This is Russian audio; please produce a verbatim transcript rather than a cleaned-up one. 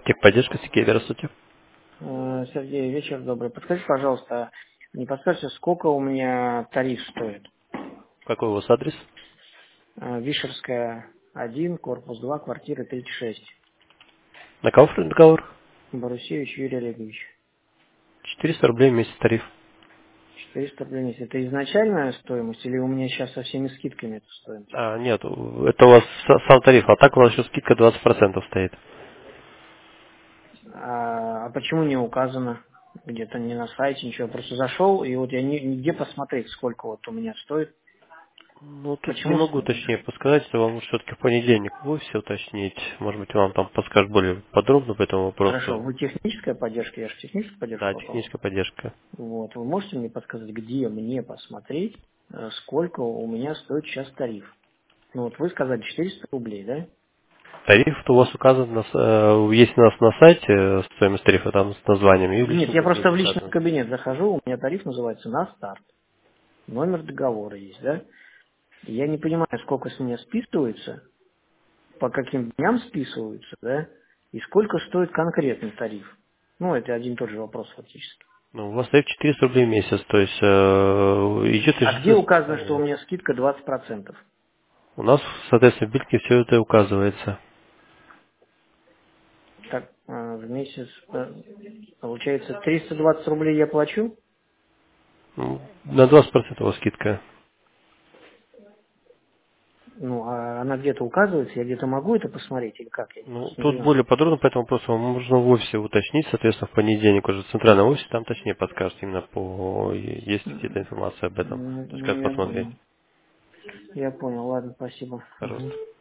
Техподдержка, Сергей, здравствуйте. Э, Сергей, вечер добрый. Подскажите, пожалуйста, не подскажете, сколько у меня тариф стоит? Какой у вас адрес? Э, Вишерская, один, корпус два, квартира тридцать шесть. На кого договор? Барусевич Юрий Олегович. четыреста рублей в месяц тариф. четыреста рублей в месяц. Это изначальная стоимость или у меня сейчас со всеми скидками эта стоимость? А, нет, это у вас с- сам тариф, а так у вас еще скидка двадцать процентов стоит. А, а почему не указано? Где-то не на сайте, ничего. Я просто зашел, и вот я ни- нигде посмотреть, сколько вот у меня стоит. Ну, тут не Почему? могу точнее подсказать, это вам все-таки в понедельник вы все уточнить. Может быть, вам там подскажут более подробно по этому Хорошо, вопросу. вы техническая поддержка, я же в техническую поддержку Да, попал. техническая поддержка. Вот. Вы можете мне подсказать, где мне посмотреть, э, сколько у меня стоит сейчас тариф? Ну вот вы сказали четыреста рублей, да? Тариф у вас указан, на, с- э, есть у нас на сайте э, стоимость тарифа там с названием, и в Нет, личном я просто кабинете в личный указан. кабинет захожу, у меня тариф называется на старт. Номер договора есть, да? И я не понимаю, сколько с меня списывается, по каким дням списываются, да? И сколько стоит конкретный тариф. Ну, это один и тот же вопрос фактически. Ну, у вас тариф четыреста рублей в месяц, то есть э, идет А где ежемесячное указано, что у списание. меня скидка двадцать процентов? У нас, соответственно, в бирке все это указывается. Так, э, в месяц, э, получается, триста двадцать рублей я плачу? Ну, на двадцать процентов у вас скидка. Ну, а она где-то указывается, я где-то могу это посмотреть или как? Я Ну, просто не тут понимаю. более подробно по этому вопросу вам нужно в офисе уточнить, соответственно, в понедельник уже в центральном офисе, там точнее подскажут именно по, есть где-то информация об этом, Ну, то есть как ну, я посмотреть. понял. Я понял, ладно, спасибо. Мгм. Пожалуйста.